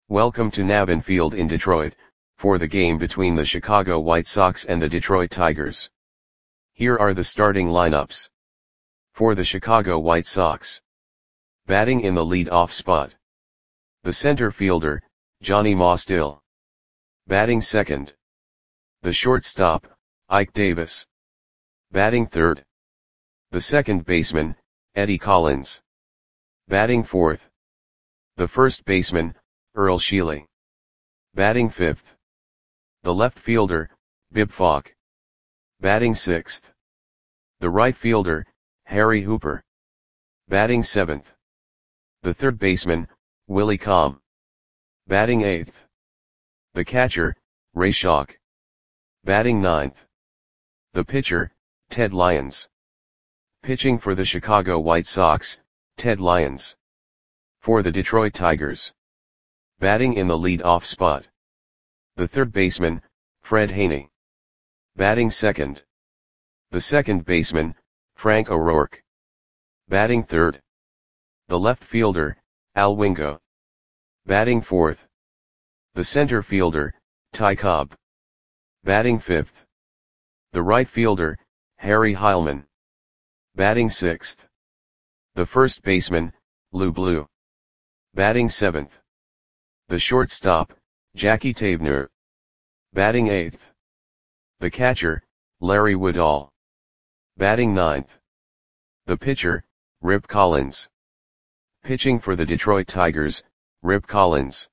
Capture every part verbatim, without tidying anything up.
Welcome to Navin Field in Detroit, for the game between the Chicago White Sox and the Detroit Tigers. Here are the starting lineups. For the Chicago White Sox. Batting in the lead-off spot. The center fielder, Johnny Mostill. Batting second. The shortstop, Ike Davis. Batting third. The second baseman, Eddie Collins. Batting fourth. The first baseman, Earl Sheely. Batting fifth. The left fielder, Bib Falk. Batting sixth. The right fielder, Harry Hooper. Batting seventh. The third baseman, Willie Comm. Batting eighth. The catcher, Ray Schalk. Batting ninth. The pitcher, Ted Lyons. Pitching for the Chicago White Sox, Ted Lyons. For the Detroit Tigers. Batting in the lead-off spot. The third baseman, Fred Haney. Batting second. The second baseman, Frank O'Rourke. Batting third. The left fielder, Al Wingo. Batting fourth. The center fielder, Ty Cobb. Batting fifth. The right fielder, Harry Heilmann. Batting sixth. The first baseman, Lou Blue. Batting seventh. The shortstop, Jackie Tabner. Batting eighth. The catcher, Larry Woodall. Batting ninth. The pitcher, Rip Collins. Pitching for the Detroit Tigers, Rip Collins.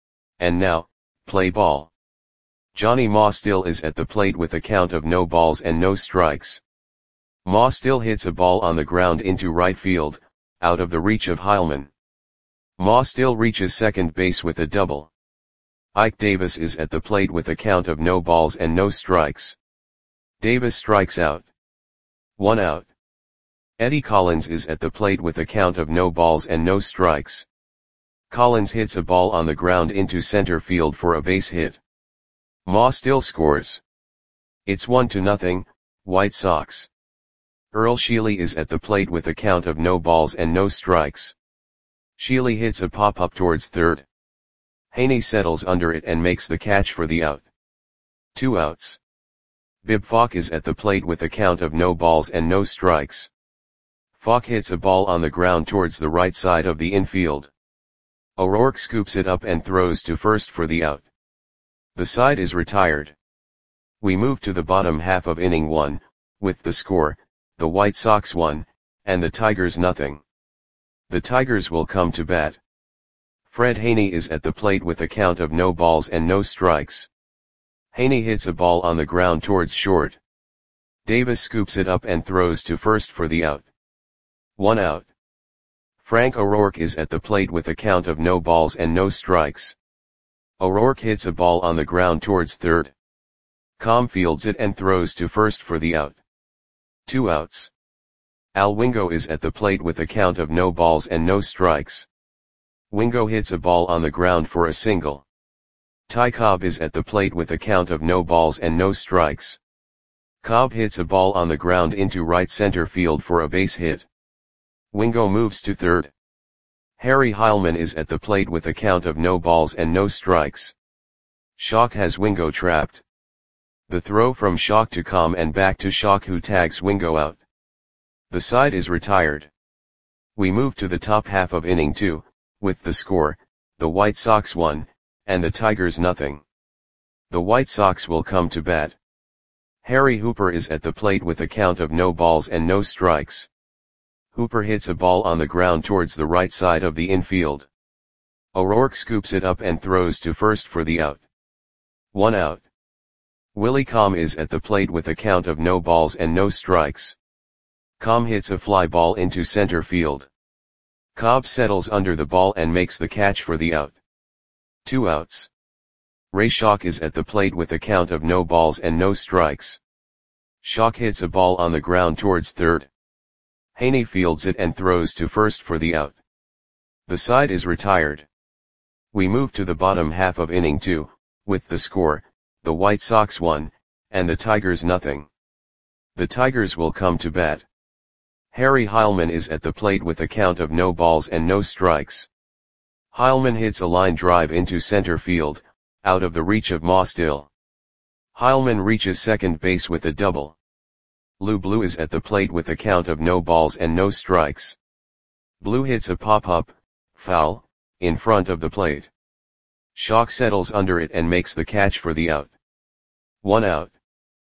And now, play ball. Johnny Mostill is at the plate with a count of no balls and no strikes. Mostill hits a ball on the ground into right field, out of the reach of Heilmann. Mostill reaches second base with a double. Ike Davis is at the plate with a count of no balls and no strikes. Davis strikes out. One out. Eddie Collins is at the plate with a count of no balls and no strikes. Collins hits a ball on the ground into center field for a base hit. Mostill scores. It's one to nothing, White Sox. Earl Sheely is at the plate with a count of no balls and no strikes. Sheely hits a pop-up towards third. Haney settles under it and makes the catch for the out. Two outs. Bib Falk is at the plate with a count of no balls and no strikes. Falk hits a ball on the ground towards the right side of the infield. O'Rourke scoops it up and throws to first for the out. The side is retired. We move to the bottom half of inning one, with the score, the White Sox one, and the Tigers nothing. The Tigers will come to bat. Fred Haney is at the plate with a count of no balls and no strikes. Haney hits a ball on the ground towards short. Davis scoops it up and throws to first for the out. One out. Frank O'Rourke is at the plate with a count of no balls and no strikes. O'Rourke hits a ball on the ground towards third. Comm fields it and throws to first for the out. Two outs. Al Wingo is at the plate with a count of no balls and no strikes. Wingo hits a ball on the ground for a single. Ty Cobb is at the plate with a count of no balls and no strikes. Cobb hits a ball on the ground into right center field for a base hit. Wingo moves to third. Harry Heilmann is at the plate with a count of no balls and no strikes. Schalk has Wingo trapped. The throw from Schalk to Comm and back to Schalk, who tags Wingo out. The side is retired. We move to the top half of inning two, with the score, the White Sox one, and the Tigers nothing. The White Sox will come to bat. Harry Hooper is at the plate with a count of no balls and no strikes. Hooper hits a ball on the ground towards the right side of the infield. O'Rourke scoops it up and throws to first for the out. One out. Willie Comm is at the plate with a count of no balls and no strikes. Comm hits a fly ball into center field. Cobb settles under the ball and makes the catch for the out. Two outs. Ray Schalk is at the plate with a count of no balls and no strikes. Schalk hits a ball on the ground towards third. Haney fields it and throws to first for the out. The side is retired. We move to the bottom half of inning two, with the score, the White Sox one, and the Tigers nothing. The Tigers will come to bat. Harry Heilmann is at the plate with a count of no balls and no strikes. Heilmann hits a line drive into center field, out of the reach of Mostill. Heilmann reaches second base with a double. Lou Blue is at the plate with a count of no balls and no strikes. Blue hits a pop-up, foul, in front of the plate. Schock settles under it and makes the catch for the out. One out.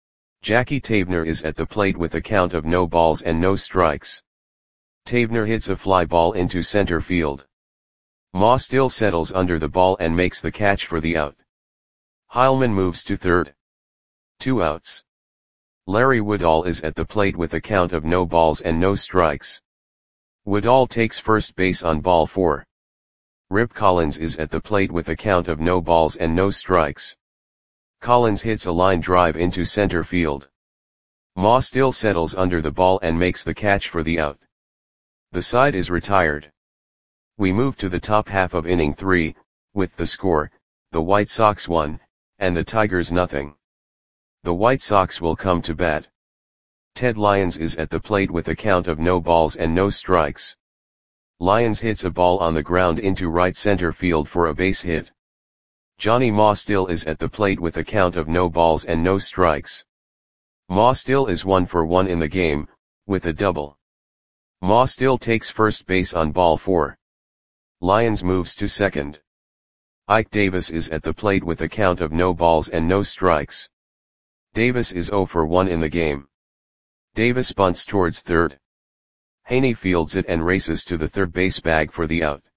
Jackie Tavener is at the plate with a count of no balls and no strikes. Tavener hits a fly ball into center field. Mostill settles under the ball and makes the catch for the out. Heilmann moves to third. Two outs. Larry Woodall is at the plate with a count of no balls and no strikes. Woodall takes first base on ball four. Rip Collins is at the plate with a count of no balls and no strikes. Collins hits a line drive into center field. Mostill settles under the ball and makes the catch for the out. The side is retired. We move to the top half of inning three, with the score, the White Sox one, and the Tigers nothing. The White Sox will come to bat. Ted Lyons is at the plate with a count of no balls and no strikes. Lyons hits a ball on the ground into right center field for a base hit. Johnny Mostill is at the plate with a count of no balls and no strikes. Mostill is one for one in the game, with a double. Mostill takes first base on ball four. Lyons moves to second. Ike Davis is at the plate with a count of no balls and no strikes. Davis is zero for one in the game. Davis bunts towards third. Haney fields it and races to the third base bag for the out.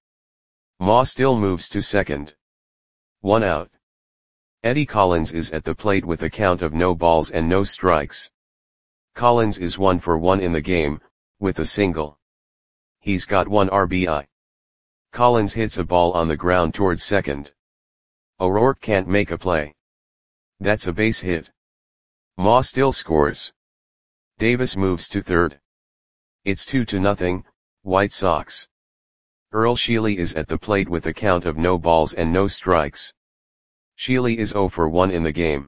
Mostill moves to second. One out. Eddie Collins is at the plate with a count of no balls and no strikes. Collins is one for one in the game, with a single. He's got one R B I. Collins hits a ball on the ground towards second. O'Rourke can't make a play. That's a base hit. Mostill scores. Davis moves to third. It's two to nothing, White Sox. Earl Sheely is at the plate with a count of no balls and no strikes. Sheely is zero for one in the game.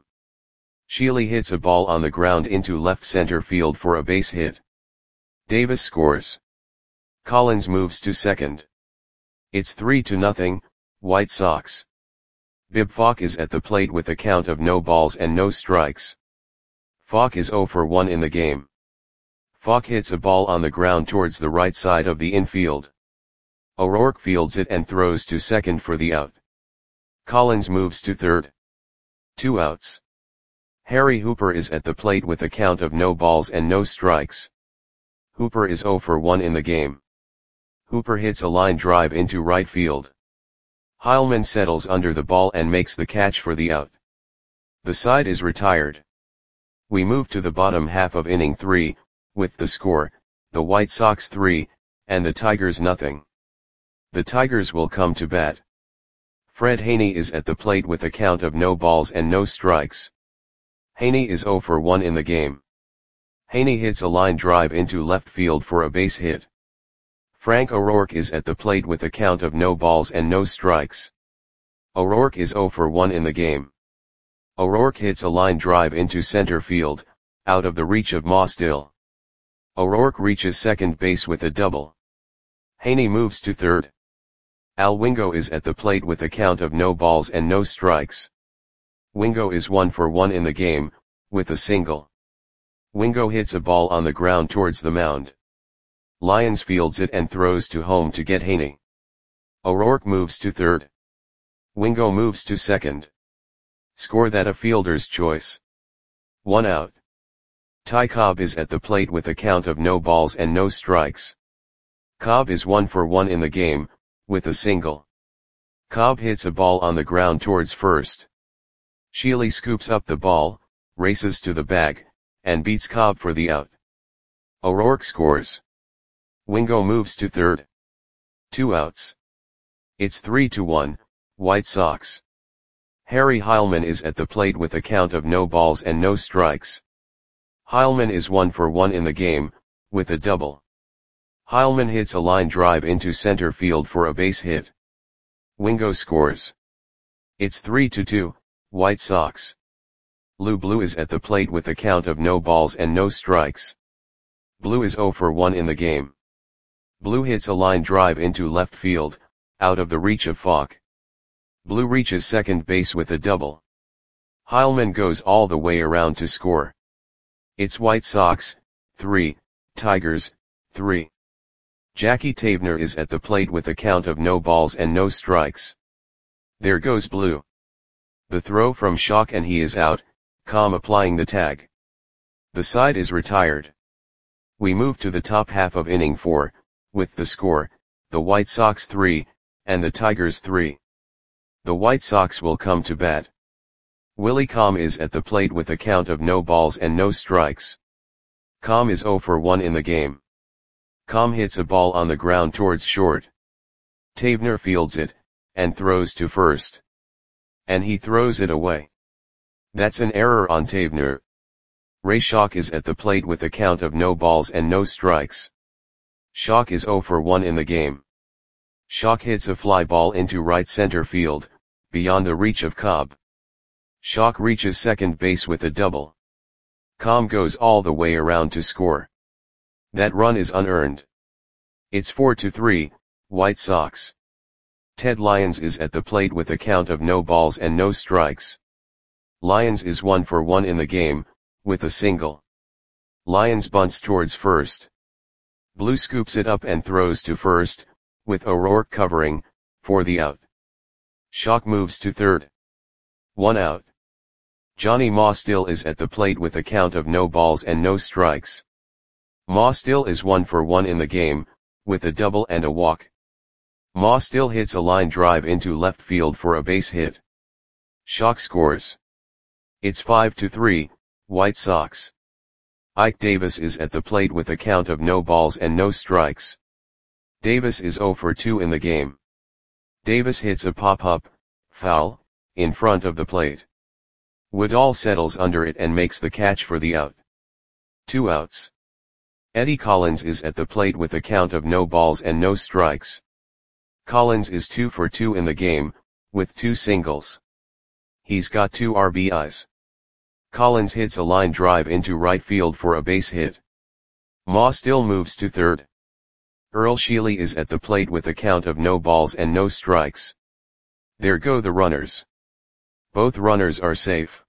Sheely hits a ball on the ground into left center field for a base hit. Davis scores. Collins moves to second. It's three to nothing, White Sox. Bib Falk is at the plate with a count of no balls and no strikes. Falk is zero for one in the game. Falk hits a ball on the ground towards the right side of the infield. O'Rourke fields it and throws to second for the out. Collins moves to third. Two outs. Harry Hooper is at the plate with a count of no balls and no strikes. Hooper is zero for one in the game. Hooper hits a line drive into right field. Heilmann settles under the ball and makes the catch for the out. The side is retired. We move to the bottom half of inning three, with the score, the White Sox three, and the Tigers nothing. The Tigers will come to bat. Fred Haney is at the plate with a count of no balls and no strikes. Haney is zero for one in the game. Haney hits a line drive into left field for a base hit. Frank O'Rourke is at the plate with a count of no balls and no strikes. O'Rourke is zero for one in the game. O'Rourke hits a line drive into center field, out of the reach of Mostill. O'Rourke reaches second base with a double. Haney moves to third. Al Wingo is at the plate with a count of no balls and no strikes. Wingo is one for one in the game, with a single. Wingo hits a ball on the ground towards the mound. Lyons fields it and throws to home to get Haney. O'Rourke moves to third. Wingo moves to second. Score that a fielder's choice. One out. Ty Cobb is at the plate with a count of no balls and no strikes. Cobb is one for one in the game, with a single. Cobb hits a ball on the ground towards first. Sheely scoops up the ball, races to the bag, and beats Cobb for the out. O'Rourke scores. Wingo moves to third. Two outs. It's three to one, White Sox. Harry Heilmann is at the plate with a count of no balls and no strikes. Heilmann is one for one in the game, with a double. Heilmann hits a line drive into center field for a base hit. Wingo scores. It's three to two, White Sox. Lou Blue is at the plate with a count of no balls and no strikes. Blue is zero for one in the game. Blue hits a line drive into left field, out of the reach of Falk. Blue reaches second base with a double. Heilman goes all the way around to score. It's White Sox, three, Tigers, three. Jackie Tavener is at the plate with a count of no balls and no strikes. There goes Blue. The throw from Schock and he is out, calm applying the tag. The side is retired. We move to the top half of inning four, with the score, the White Sox three, and the Tigers three. The White Sox will come to bat. Willie Comm is at the plate with a count of no balls and no strikes. Comm is oh for one in the game. Comm hits a ball on the ground towards short. Tavener fields it, and throws to first. And he throws it away. That's an error on Tavener. Ray Schock is at the plate with a count of no balls and no strikes. Schock is oh for one in the game. Schock hits a fly ball into right center field, beyond the reach of Cobb. Schock reaches second base with a double. Comm goes all the way around to score. That run is unearned. It's four to three, White Sox. Ted Lyons is at the plate with a count of no balls and no strikes. Lyons is one for one in the game, with a single. Lyons bunts towards first. Blue scoops it up and throws to first, with O'Rourke covering, for the out. Schock moves to third. One out. Johnny Mostill is at the plate with a count of no balls and no strikes. Mostill is one for one in the game, with a double and a walk. Mostill hits a line drive into left field for a base hit. Schock scores. It's five to three, White Sox. Ike Davis is at the plate with a count of no balls and no strikes. Davis is oh for two in the game. Davis hits a pop-up, foul, in front of the plate. Woodall settles under it and makes the catch for the out. Two outs. Eddie Collins is at the plate with a count of no balls and no strikes. Collins is two for two in the game, with two singles. He's got two R B Is. Collins hits a line drive into right field for a base hit. Mostill moves to third. Earl Sheely is at the plate with a count of no balls and no strikes. There go the runners. Both runners are safe.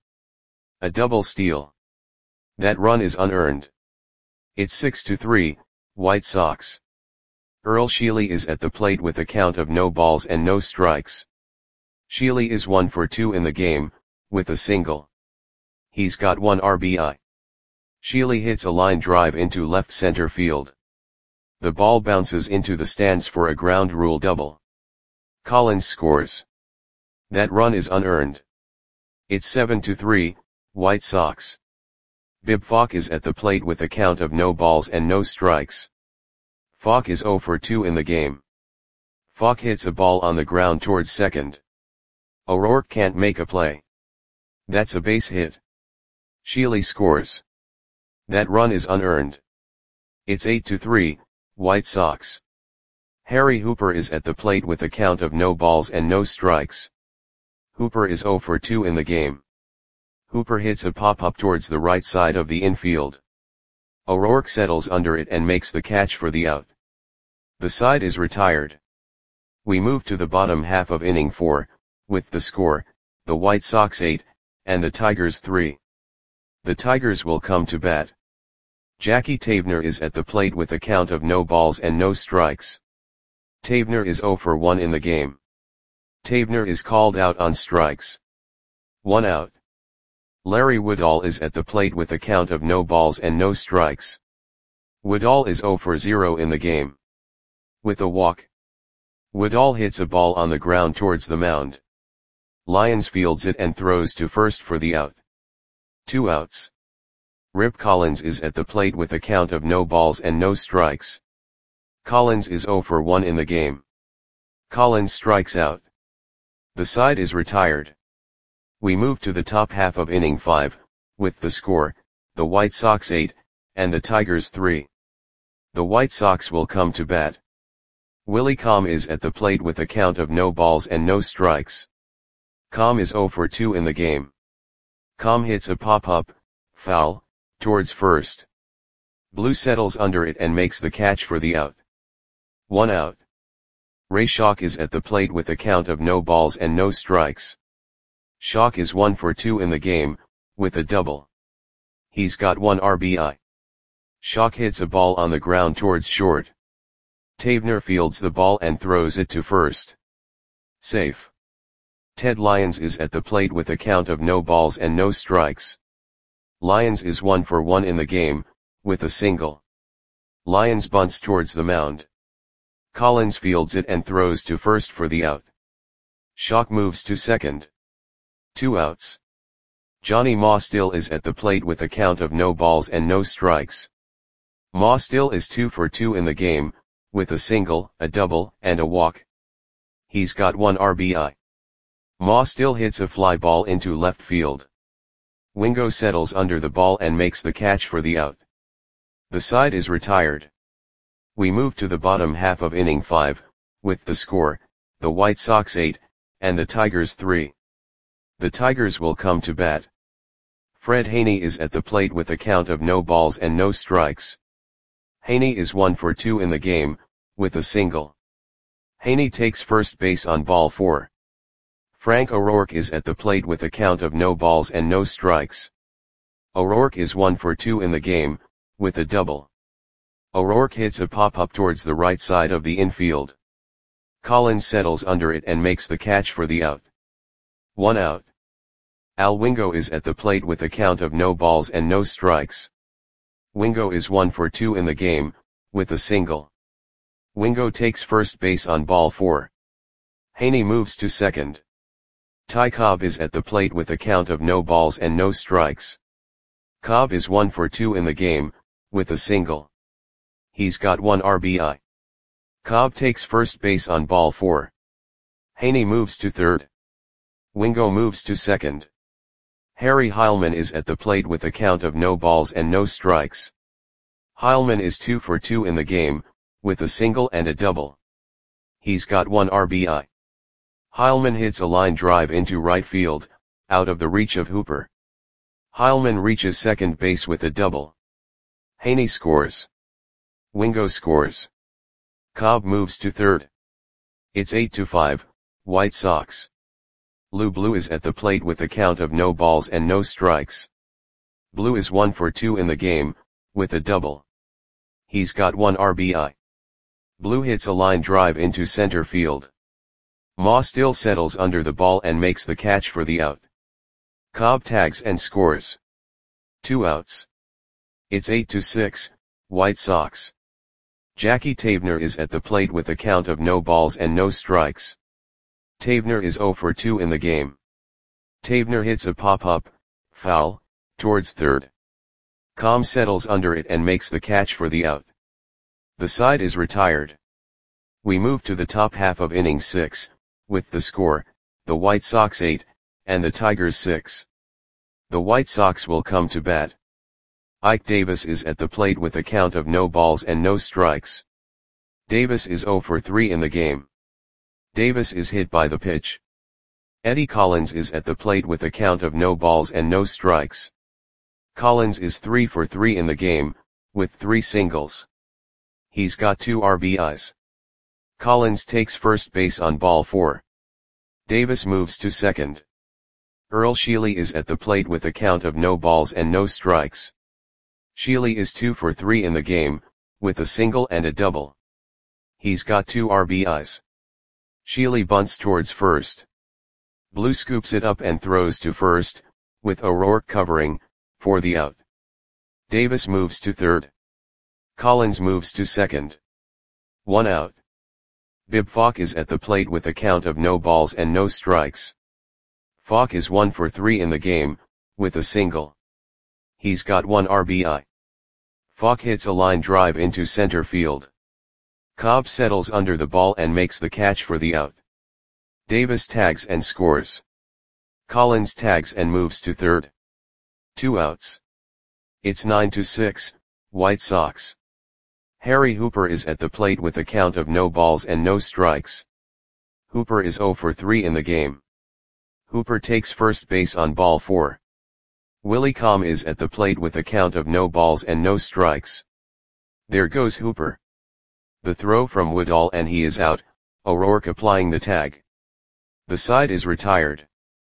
A double steal. That run is unearned. It's six to three, White Sox. Earl Sheely is at the plate with a count of no balls and no strikes. Sheely is one for two in the game, with a single. He's got one R B I. Sheely hits a line drive into left center field. The ball bounces into the stands for a ground rule double. Collins scores. That run is unearned. It's seven to three, White Sox. Bib Falk is at the plate with a count of no balls and no strikes. Falk is oh for two in the game. Falk hits a ball on the ground towards second. O'Rourke can't make a play. That's a base hit. Sheely scores. That run is unearned. It's eight to three, White Sox. Harry Hooper is at the plate with a count of no balls and no strikes. Hooper is oh for two in the game. Hooper hits a pop-up towards the right side of the infield. O'Rourke settles under it and makes the catch for the out. The side is retired. We move to the bottom half of inning four, with the score, the White Sox eight, and the Tigers three. The Tigers will come to bat. Jackie Tavener is at the plate with a count of no balls and no strikes. Tavener is oh for one in the game. Tavener is called out on strikes. One out. Larry Woodall is at the plate with a count of no balls and no strikes. Woodall is oh for zero in the game. With a walk. Woodall hits a ball on the ground towards the mound. Lyons fields it and throws to first for the out. Two outs. Rip Collins is at the plate with a count of no balls and no strikes. Collins is oh for one in the game. Collins strikes out. The side is retired. We move to the top half of inning five, with the score, the White Sox eight, and the Tigers three. The White Sox will come to bat. Willie Comm is at the plate with a count of no balls and no strikes. Comm is oh for two in the game. Comm hits a pop-up, foul, towards first. Blue settles under it and makes the catch for the out. One out. Ray Schock is at the plate with a count of no balls and no strikes. Schock is one for two in the game, with a double. He's got one R B I. Schock hits a ball on the ground towards short. Tavener fields the ball and throws it to first. Safe. Ted Lyons is at the plate with a count of no balls and no strikes. Lyons is one for one in the game, with a single. Lyons bunts towards the mound. Collins fields it and throws to first for the out. Schock moves to second. Two outs. Johnny Ma still is at the plate with a count of no balls and no strikes. Ma still is two for two in the game, with a single, a double, and a walk. He's got one R B I. Ma still hits a fly ball into left field. Wingo settles under the ball and makes the catch for the out. The side is retired. We move to the bottom half of inning five, with the score, the White Sox eight, and the Tigers three. The Tigers will come to bat. Fred Haney is at the plate with a count of no balls and no strikes. Haney is one for two in the game, with a single. Haney takes first base on ball four. Frank O'Rourke is at the plate with a count of no balls and no strikes. O'Rourke is one for two in the game, with a double. O'Rourke hits a pop-up towards the right side of the infield. Collins settles under it and makes the catch for the out. One out. Al Wingo is at the plate with a count of no balls and no strikes. Wingo is one for two in the game, with a single. Wingo takes first base on ball four. Haney moves to second. Ty Cobb is at the plate with a count of no balls and no strikes. Cobb is one for two in the game, with a single. He's got one R B I. Cobb takes first base on ball four. Haney moves to third. Wingo moves to second. Harry Heilman is at the plate with a count of no balls and no strikes. Heilman is two for two in the game, with a single and a double. He's got one R B I. Heilman hits a line drive into right field, out of the reach of Hooper. Heilman reaches second base with a double. Haney scores. Wingo scores. Cobb moves to third. It's eight to five, White Sox. Lou Blue is at the plate with a count of no balls and no strikes. Blue is one for two in the game, with a double. He's got one R B I. Blue hits a line drive into center field. Ma still settles under the ball and makes the catch for the out. Cobb tags and scores. Two outs. It's eight to six, White Sox. Jackie Tavener is at the plate with a count of no balls and no strikes. Tavener is zero for two in the game. Tavener hits a pop-up, foul, towards third. Cobb settles under it and makes the catch for the out. The side is retired. We move to the top half of inning six, with the score, the White Sox eight, and the Tigers six. The White Sox will come to bat. Ike Davis is at the plate with a count of no balls and no strikes. Davis is zero for three in the game. Davis is hit by the pitch. Eddie Collins is at the plate with a count of no balls and no strikes. Collins is three for three in the game, with three singles. He's got two R B Is. Collins takes first base on ball four. Davis moves to second. Earl Sheely is at the plate with a count of no balls and no strikes. Sheely is two for three in the game, with a single and a double. He's got two R B Is. Sheely bunts towards first. Blue scoops it up and throws to first, with O'Rourke covering, for the out. Davis moves to third. Collins moves to second. One out. Bib Falk is at the plate with a count of no balls and no strikes. Falk is one for three in the game, with a single. He's got one R B I. Falk hits a line drive into center field. Cobb settles under the ball and makes the catch for the out. Davis tags and scores. Collins tags and moves to third. Two outs. It's nine to six, White Sox. Harry Hooper is at the plate with a count of no balls and no strikes. Hooper is zero for three in the game. Hooper takes first base on ball four. Willie Comm is at the plate with a count of no balls and no strikes. There goes Hooper. The throw from Woodall and he is out, O'Rourke applying the tag. The side is retired.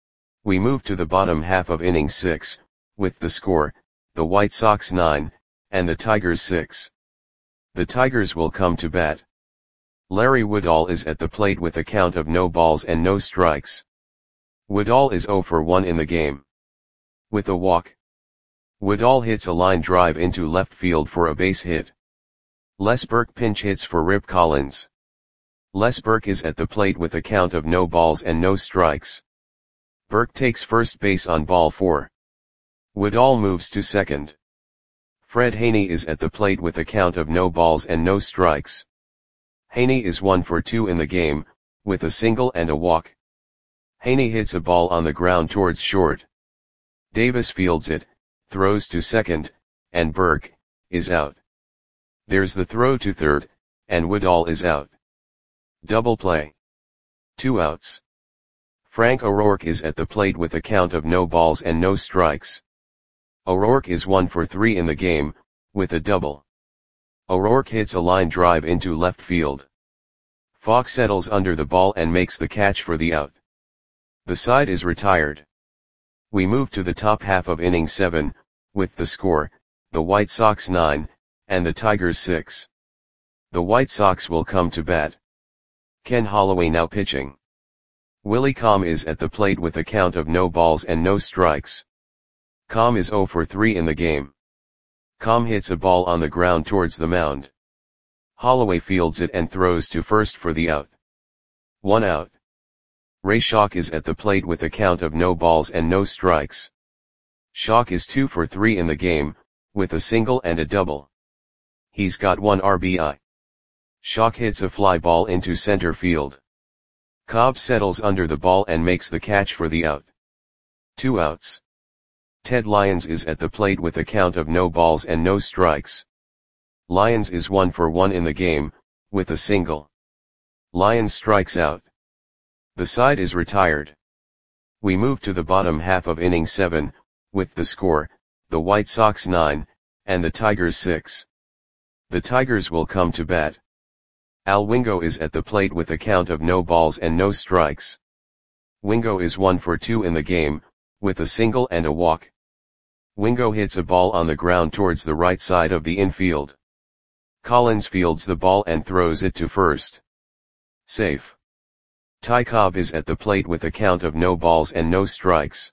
We move to the bottom half of inning six, with the score, the White Sox nine, and the Tigers six. The Tigers will come to bat. Larry Woodall is at the plate with a count of no balls and no strikes. Woodall is oh for one in the game. With a walk. Woodall hits a line drive into left field for a base hit. Les Burke pinch hits for Rip Collins. Les Burke is at the plate with a count of no balls and no strikes. Burke takes first base on ball four. Woodall moves to second. Fred Haney is at the plate with a count of no balls and no strikes. Haney is one for two in the game, with a single and a walk. Haney hits a ball on the ground towards short. Davis fields it, throws to second, and Burke is out. There's the throw to third, and Woodall is out. Double play. Two outs. Frank O'Rourke is at the plate with a count of no balls and no strikes. O'Rourke is one for three in the game, with a double. O'Rourke hits a line drive into left field. Falk settles under the ball and makes the catch for the out. The side is retired. We move to the top half of inning seven, with the score, the White Sox nine, and the Tigers six. The White Sox will come to bat. Ken Holloway now pitching. Willie Comm is at the plate with a count of no balls and no strikes. Comm is oh for three in the game. Comm hits a ball on the ground towards the mound. Holloway fields it and throws to first for the out. One out. Ray Schalk is at the plate with a count of no balls and no strikes. Schalk is two for three in the game, with a single and a double. He's got one R B I. Schalk hits a fly ball into center field. Cobb settles under the ball and makes the catch for the out. Two outs. Ted Lyons is at the plate with a count of no balls and no strikes. Lyons is one for one in the game, with a single. Lyons strikes out. The side is retired. We move to the bottom half of inning seven, with the score, the White Sox nine, and the Tigers six. The Tigers will come to bat. Al Wingo is at the plate with a count of no balls and no strikes. Wingo is one for two in the game, with a single and a walk. Wingo hits a ball on the ground towards the right side of the infield. Collins fields the ball and throws it to first. Safe. Ty Cobb is at the plate with a count of no balls and no strikes.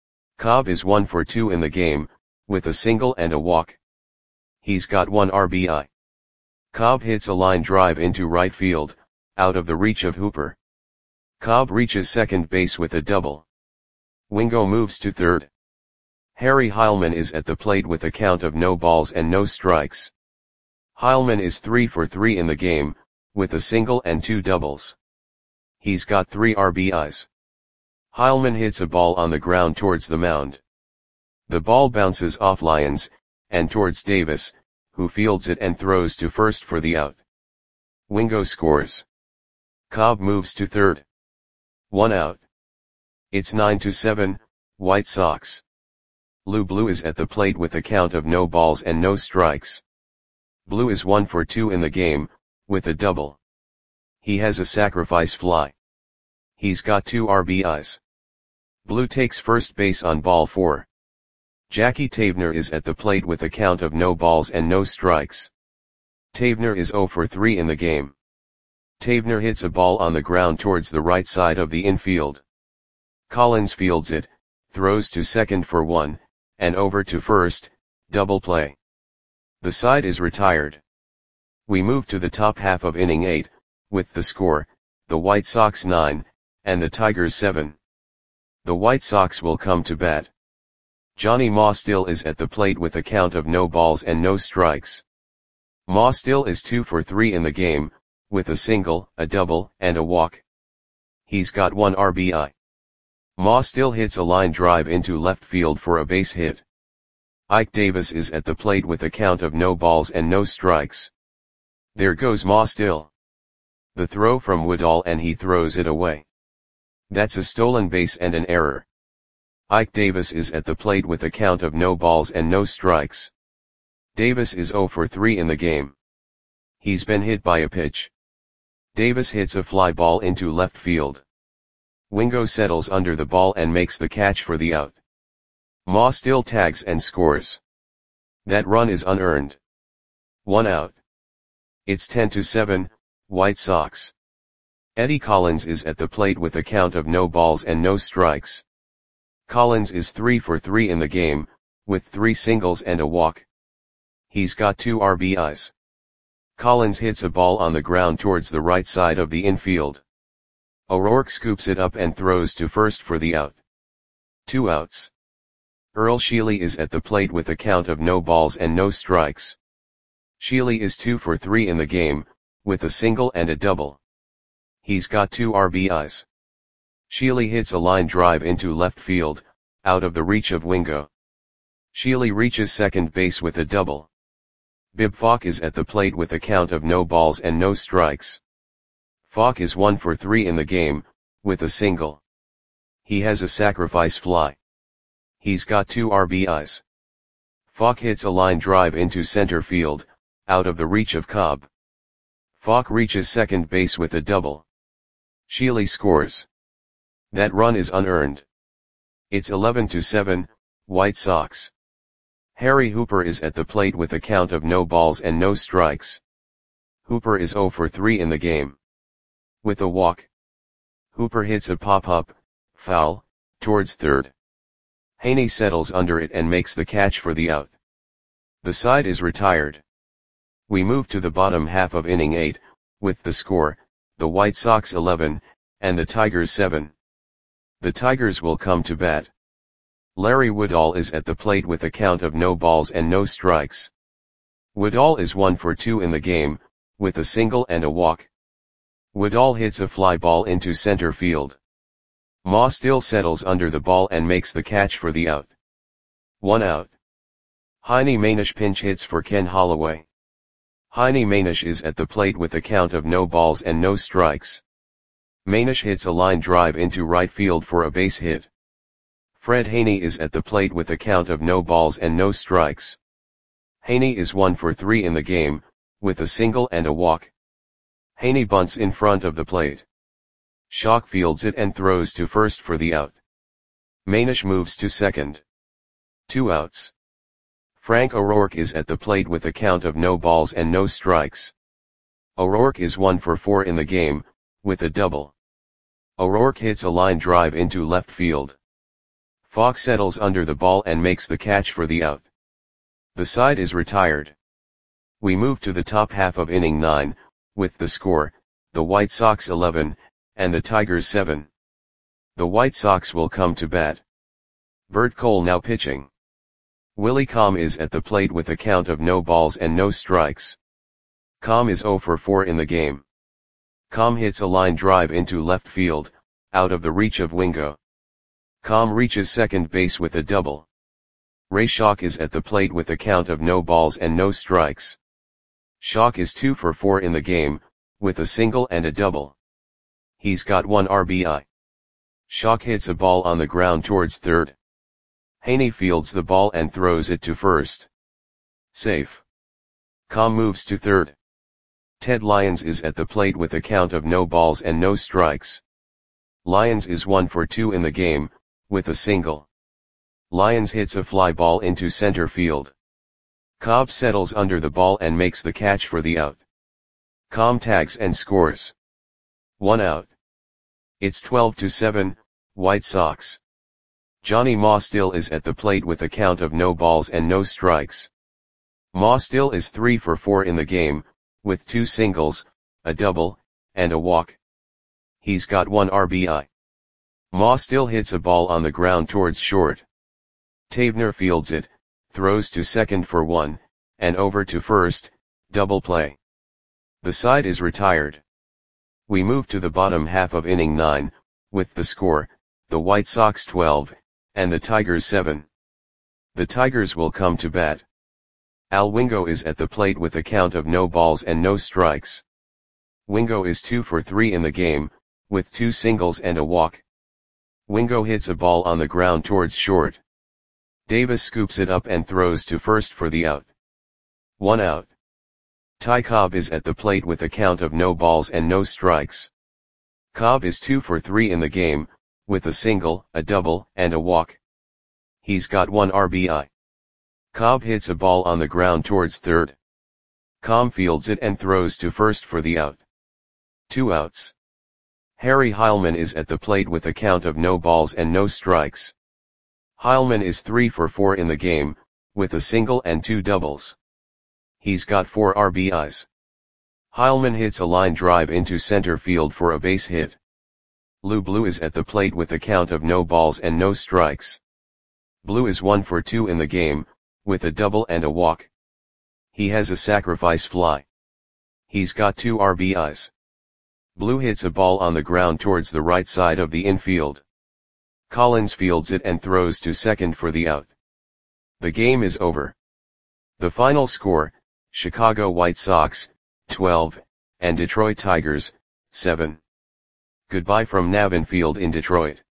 Cobb is one for two in the game, with a single and a walk. He's got one R B I. Cobb hits a line drive into right field, out of the reach of Hooper. Cobb reaches second base with a double. Wingo moves to third. Harry Heilman is at the plate with a count of no balls and no strikes. Heilman is three for three in the game, with a single and two doubles. He's got three R B Is. Heilman hits a ball on the ground towards the mound. The ball bounces off Lyons, and towards Davis, who fields it and throws to first for the out. Wingo scores. Cobb moves to third. One out. It's nine to seven, White Sox. Lou Blue is at the plate with a count of no balls and no strikes. Blue is one for two in the game, with a double. He has a sacrifice fly. He's got two R B Is. Blue takes first base on ball four. Jackie Tavener is at the plate with a count of no balls and no strikes. Tavener is oh for three in the game. Tavener hits a ball on the ground towards the right side of the infield. Collins fields it, throws to second for one, and over to first, double play. The side is retired. We move to the top half of inning eight, with the score, the White Sox nine, and the Tigers seven. The White Sox will come to bat. Johnny Maustill is at the plate with a count of no balls and no strikes. Maustill is two for three in the game, with a single, a double, and a walk. He's got one R B I. Maustill hits a line drive into left field for a base hit. Ike Davis is at the plate with a count of no balls and no strikes. There goes Maustill. The throw from Woodall and he throws it away. That's a stolen base and an error. Ike Davis is at the plate with a count of no balls and no strikes. Davis is oh for three in the game. He's been hit by a pitch. Davis hits a fly ball into left field. Wingo settles under the ball and makes the catch for the out. Ma still tags and scores. That run is unearned. One out. It's ten to seven, White Sox. Eddie Collins is at the plate with a count of no balls and no strikes. Collins is three for three in the game, with three singles and a walk. He's got two R B Is. Collins hits a ball on the ground towards the right side of the infield. O'Rourke scoops it up and throws to first for the out. Two outs. Earl Sheely is at the plate with a count of no balls and no strikes. Sheely is two for three in the game, with a single and a double. He's got two R B Is. Sheely hits a line drive into left field, out of the reach of Wingo. Sheely reaches second base with a double. Bib Falk is at the plate with a count of no balls and no strikes. Falk is one for three in the game, with a single. He has a sacrifice fly. He's got two R B Is. Falk hits a line drive into center field, out of the reach of Cobb. Falk reaches second base with a double. Sheely scores. That run is unearned. It's eleven to seven, White Sox. Harry Hooper is at the plate with a count of no balls and no strikes. Hooper is zero for three in the game. With a walk. Hooper hits a pop-up, foul, towards third. Haney settles under it and makes the catch for the out. The side is retired. We move to the bottom half of inning eight, with the score, the White Sox eleven, and the Tigers seven. The Tigers will come to bat. Larry Woodall is at the plate with a count of no balls and no strikes. Woodall is one for two in the game, with a single and a walk. Woodall hits a fly ball into center field. Ma still settles under the ball and makes the catch for the out. One out. Heine Manish pinch hits for Ken Holloway. Heine Manish is at the plate with a count of no balls and no strikes. Manish hits a line drive into right field for a base hit. Fred Haney is at the plate with a count of no balls and no strikes. Haney is one for three in the game, with a single and a walk. Haney bunts in front of the plate. Schock fields it and throws to first for the out. Manish moves to second. Two outs. Frank O'Rourke is at the plate with a count of no balls and no strikes. O'Rourke is one for four in the game, with a double. O'Rourke hits a line drive into left field. Falk settles under the ball and makes the catch for the out. The side is retired. We move to the top half of inning nine, with the score, the White Sox eleven, and the Tigers seven. The White Sox will come to bat. Bert Cole now pitching. Willie Comm is at the plate with a count of no balls and no strikes. Comm is zero for four in the game. Comm hits a line drive into left field, out of the reach of Wingo. Comm reaches second base with a double. Ray Schock is at the plate with a count of no balls and no strikes. Schock is two for four in the game, with a single and a double. He's got one R B I. Schock hits a ball on the ground towards third. Haney fields the ball and throws it to first. Safe. Comm moves to third. Ted Lyons is at the plate with a count of no balls and no strikes. Lyons is one for two in the game, with a single. Lyons hits a fly ball into center field. Cobb settles under the ball and makes the catch for the out. Comm tags and scores. One out. It's twelve to seven, White Sox. Johnny Ma still is at the plate with a count of no balls and no strikes. Ma still is three for four in the game, with two singles, a double, and a walk. He's got one R B I. Ma still hits a ball on the ground towards short. Tavener fields it, throws to second for one, and over to first, double play. The side is retired. We move to the bottom half of inning nine, with the score, the White Sox twelve, and the Tigers seven. The Tigers will come to bat. Al Wingo is at the plate with a count of no balls and no strikes. Wingo is two for three in the game, with two singles and a walk. Wingo hits a ball on the ground towards short. Davis scoops it up and throws to first for the out. One out. Ty Cobb is at the plate with a count of no balls and no strikes. Cobb is two for three in the game, with a single, a double, and a walk. He's got one R B I. Cobb hits a ball on the ground towards third. Cobb fields it and throws to first for the out. Two outs. Harry Heilman is at the plate with a count of no balls and no strikes. Heilman is three for four in the game, with a single and two doubles. He's got four R B Is. Heilman hits a line drive into center field for a base hit. Lou Blue is at the plate with a count of no balls and no strikes. Blue is one for two in the game, with a double and a walk. He has a sacrifice fly. He's got two R B Is. Blue hits a ball on the ground towards the right side of the infield. Collins fields it and throws to second for the out. The game is over. The final score, Chicago White Sox, twelve, and Detroit Tigers, seven. Goodbye from Navin Field in Detroit.